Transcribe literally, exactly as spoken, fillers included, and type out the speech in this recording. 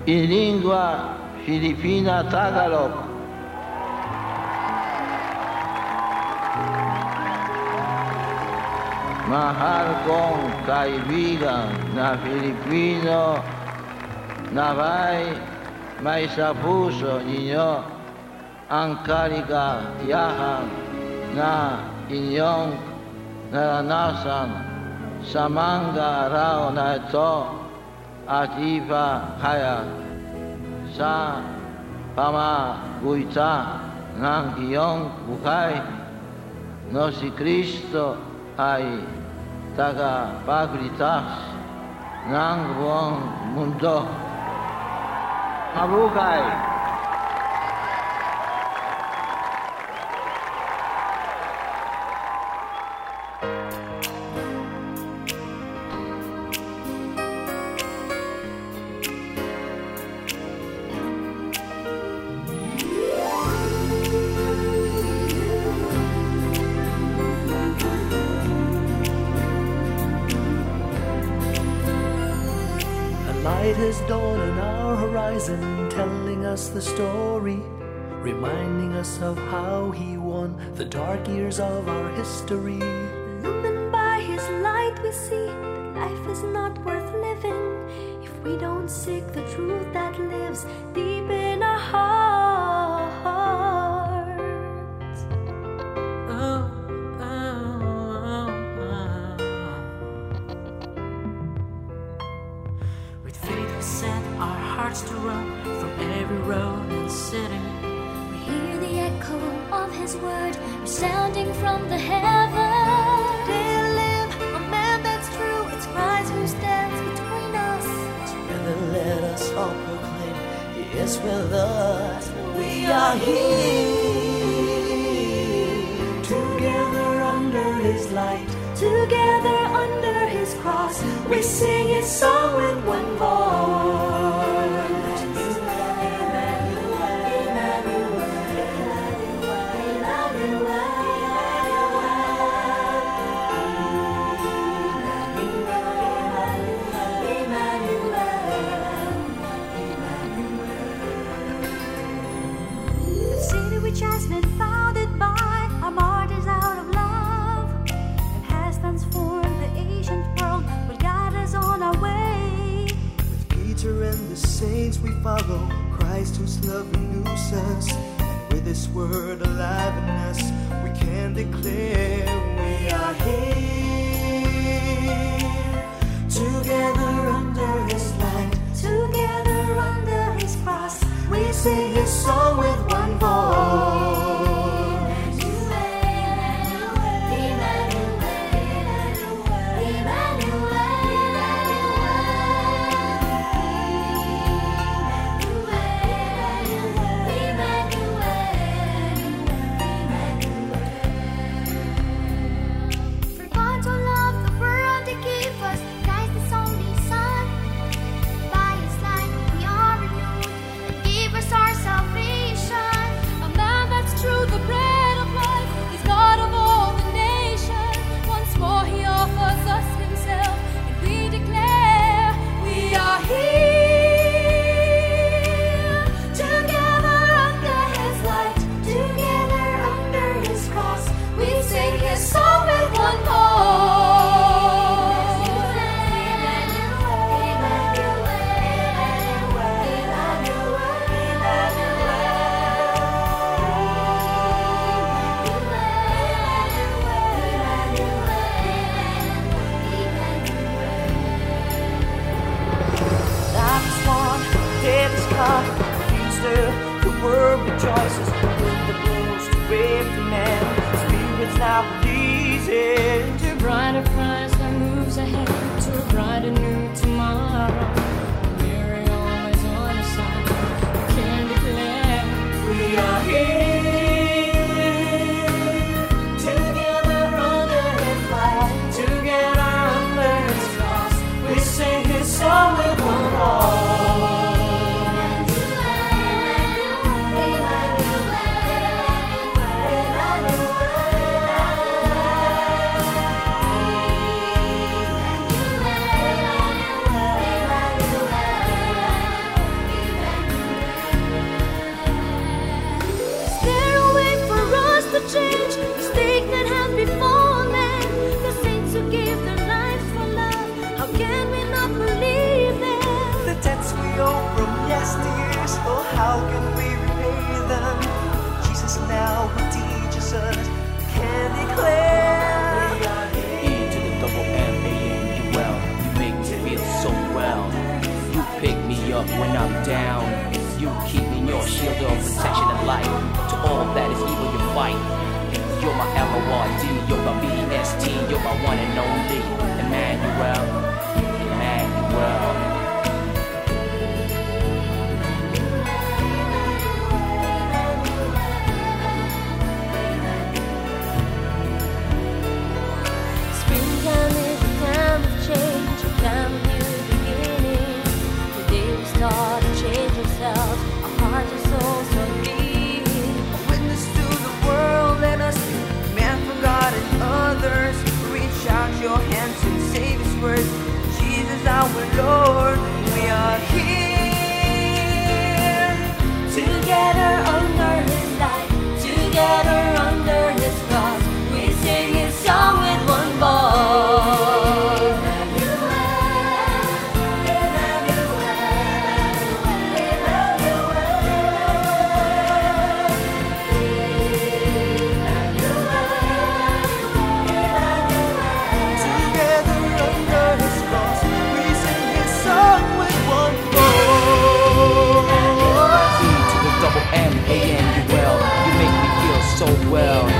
in lingua filipina Tagalog. Mahal kong kaibigan na Filipino na may may sa puso ninyo ang kaligayahan na inyong naranasan sa mga araw na ito at iba kaya sa pamaguita ng iyong buhay no si Kristo ay tagapagligtas ng buong mundo. Mabuhay! Has dawned on our horizon, telling us the story, reminding us of how he won the dark years of our history. Illumined by his light we see that life is not worth living if we don't seek the truth that lives deep in our hearts. Oh, oh, oh, oh. With faith we set our hearts to run from every road and city. We hear the echo of his word resounding from the heavens. They live a man that's true. It's Christ who stands between us. Together let us all proclaim he is with us. We are here together under his light, together under his cross. We sing his song with one voice. The city which has been founded by our martyrs out of love and has transformed the ancient world will guide us on our way. with Peter and the saints we follow Christ whose love renews us, and with his word alive in us we can declare we are here together under his light, Together under his cross, we sing his song with one voice. For God so loved the world to give us Christ his only Son. By his life we are renewed and give us our salvation. A man that's true, the bread of life, is God of all the nations. Once more he offers us himself, and we declare we are here together under his light, together under his cross. We sing his song with one voice. Life is won, death is come, still the world rejoices. With the blows to brave the man, spirits now releasing To a brighter prize that moves ahead, to a brighter new tomorrow. We're always on the side, we can declare we are here together under his light, together under his cross. We sing his song with one voice. up when I'm down. You keep me in your shield of protection and light. To all that is evil you fight. You're my L O R D, you're my B S T, you're my one and only Emmanuel, Emmanuel. Springtime is a time of change, a time of new beginning. Today we start to change ourselves, our hearts and souls are beating. A witness to the world, let us be man for God and others. Reach out your hands and say these words: Jesus our Lord, we are here. Together under His light, together under His cross, we sing His song with one voice. Together under His cross, we sing His song with one voice. E to the double M A N U L. You make me feel so well.